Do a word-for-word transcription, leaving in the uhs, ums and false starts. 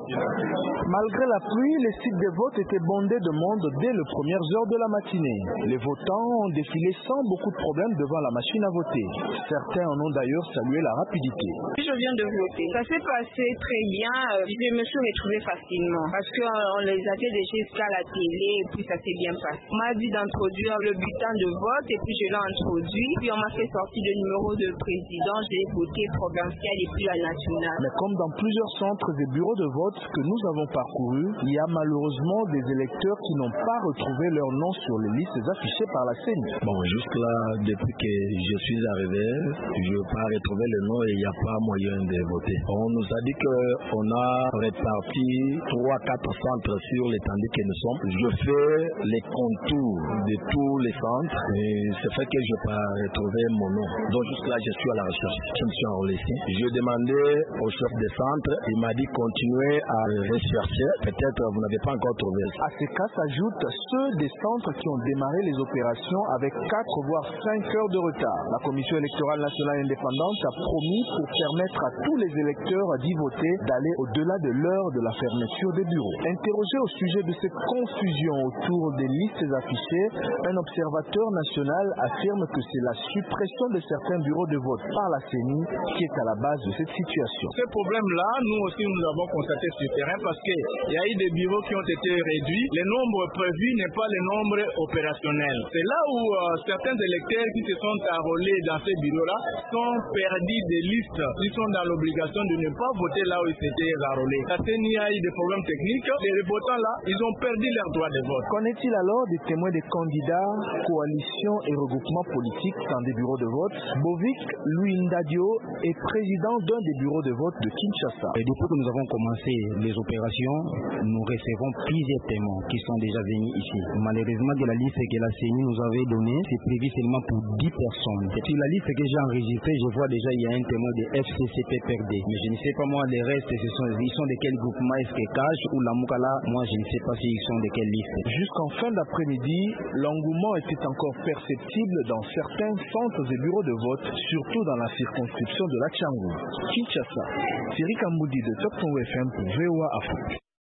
Malgré la pluie, les sites de vote étaient bondés de monde dès les premières heures de la matinée. Les votants ont défilé sans beaucoup de problèmes devant la machine à voter. Certains en ont d'ailleurs salué la rapidité. Je viens de voter. Ça s'est passé très bien. Je me suis retrouvée facilement parce qu'on les avait déjà jusqu'à la télé et puis ça s'est bien passé. On m'a dit d'introduire le bulletin de vote et puis je l'ai introduit. Puis on m'a fait sortir le numéro de président. J'ai voté provincial et puis la nationale. Mais comme dans plusieurs centres et bureaux de vote que nous avons parcourus, il y a malheureusement des électeurs qui n'ont pas retrouvé leur nom sur les listes affichées par la C E N I. Bon, jusque là, depuis que je suis arrivé, je n'ai pas retrouvé le nom et il n'y a pas moyen de voter. On nous a dit qu'on a réparti trois quatre centres sur l'étendue que nous sommes. Je fais les contours de tous les centres et c'est fait que je n'ai pas retrouvé mon nom. Donc jusque là, je suis à la recherche. Je me suis enrôlé ici. Je demandais au chef de centre, il m'a dit continuez à rechercher. Peut-être vous n'avez pas encore trouvé. À ces cas s'ajoutent ceux des centres qui ont démarré les opérations avec quatre voire cinq heures de retard. La Commission électorale nationale indépendante a promis, pour permettre à tous les électeurs d'y voter, d'aller au-delà de l'heure de la fermeture des bureaux. Interrogé au sujet de cette confusion autour des listes affichées, un observateur national affirme que c'est la suppression de certains bureaux de vote par la C E N I qui est à la base de cette situation. Ce problème-là, nous aussi nous l'avons constaté sur le terrain parce qu'il y a eu des bureaux qui ont été réduits. Le nombre prévu n'est pas le nombre opérationnel. C'est là où euh, certains électeurs qui se sont enrôlés dans ces bureaux-là sont perdus des listes. Ils sont dans l'obligation de ne pas voter là où ils s'étaient enrôlés. La C E N I a eu des problèmes techniques. Les votants là, ils ont perdu leur droit de vote. Qu'en est-il alors des témoins des candidats, coalitions et regroupements politiques dans des bureaux de vote? Bovik Louis Ndadio est président d'un des bureaux de vote de Kinshasa. Et depuis que nous avons commencé les opérations, nous recevons plusieurs témoins qui sont déjà venus ici. Malheureusement, de la liste que la C E N I nous avait donnée, c'est prévu seulement pour dix personnes. Et sur la liste que j'ai enregistrée, je vois déjà il y a un témoin de F C C P P R D. Mais je ne sais pas moi, les restes, ce sont, ils sont de quel groupement? Est-ce que Cage ou la Moukala? Moi, je ne sais pas s'ils sont de quelle liste. Jusqu'en fin d'après-midi, l'engouement était encore perceptible dans certains centres et bureaux de vote, surtout dans la circonscription de la Tchangou. Kinshasa, Thierry Kamboudi de Top F M pour V O A Afrique.